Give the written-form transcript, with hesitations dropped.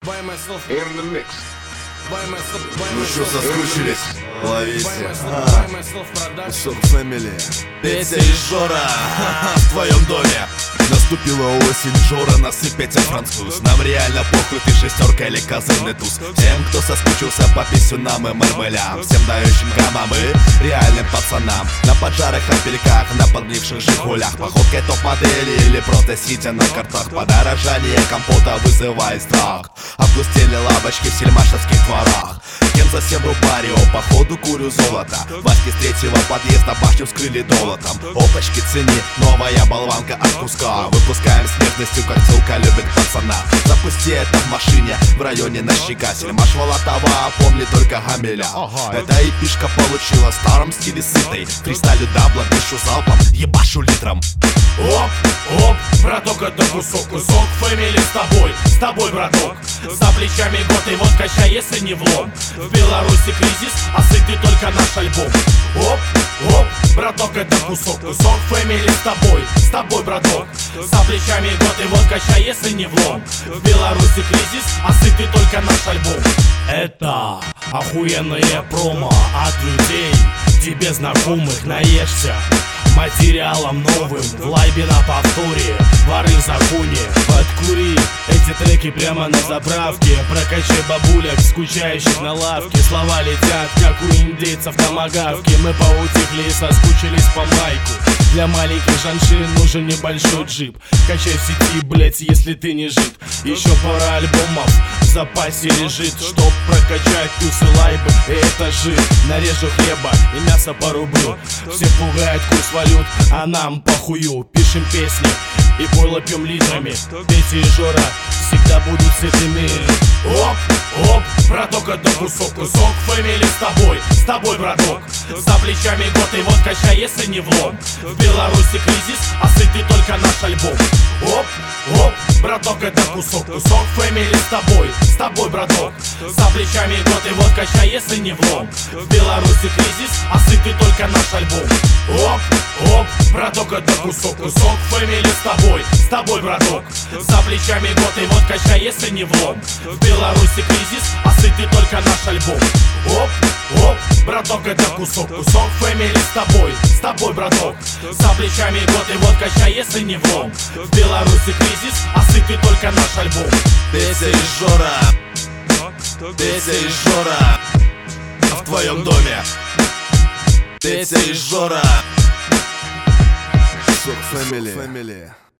In the mix. Ну что, соскучились? Ловите. Кусок Фэмили. Петя и Жора в твоем доме. Наступила осень, Жора, насыпь Петя француз. Нам реально похуй, ты шестерка или козырный туз. Всем, кто соскучился по писюнам и мармелям, всем дающим гамам и реальным пацанам. На поджарых апельках, на подливших жигулях, походкой топ-модели или просто сидя на картах. Подорожание компота вызывает страх. Опустили лавочки в сельмашевских дворах. Кенза Себру Барио, походу курю золото. Васьки с третьего подъезда башню вскрыли долотом. Опачки цени, новая болванка от куска. Выпускаем с нежностью, как целка любит пацана. Запусти это в машине, в районе Нащика. Сельмаш Волотова, помни только Гамеля. Эта эпишка получила в старом стиле сытой. Фристайлю дабла, пишу залпом, ебашу литром. Оп, оп, браток, это кусок Фэмили с тобой, браток. За плечами год и вот качай, если не влом. В Беларуси кризис, а сыт только наш альбом. Оп, оп, браток, это кусок Фэмили с тобой, браток. За плечами год и вот качай, если не влом. В Беларуси кризис, а сыт только наш альбом. Это охуенное промо от людей, тебе знакомых, наешься материалом новым, в лайбе на повторе, воры в законе. Подкури эти треки прямо на заправке, прокачай бабулек, скучающих на лавке. Слова летят, как у индейцев томагавки. Мы поутихли и соскучились по майку. Для маленьких жаншин нужен небольшой джип. Качай в сети, блять, если ты не жид. Еще пара альбомов в запасе лежит, чтоб прокачать тусы лайбы, и это жир. Нарежу хлеба и мясо порублю. Все пугают курс валют, а нам похую. Пишем песни и пойло пьем литрами. Петя и Жора всегда будут сытыми. Оп, оп, браток, это кусок Фэмили с тобой, браток. За плечами год и вот качай, если не влом. В Беларуси кризис, а сыт только наш альбом. Оп, оп, браток, это кусок Фэмили с тобой, браток. За плечами год и вот качай, если не влом. В Беларуси кризис, а сыт только наш альбом. Оп, оп, браток, это кусок Фэмили с тобой, браток. За плечами год и вот качай, если не влом. В Беларуси кризис, а сыт только наш альбом. Оп, оп, браток, это кусок Фэмили с тобой, браток. За плечами год и вот качай, если не влом. В Беларуси кризис, а сыт только наш альбом. Петя и Жора, Петя и Жора в твоем доме. Петя и Жора. Кусок Фэмили.